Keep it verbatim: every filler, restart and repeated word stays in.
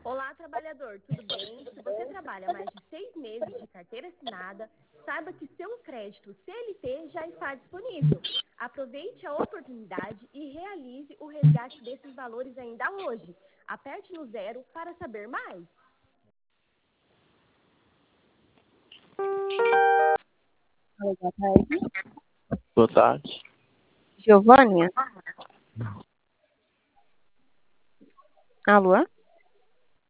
Olá, trabalhador, tudo bem? Se você trabalha mais de seis meses de carteira assinada, saiba que seu crédito C L T já está disponível. Aproveite a oportunidade e realize o resgate desses valores ainda hoje. Aperte no zero para saber mais. Oi, boa tarde. Boa tarde. Giovânia? Alô?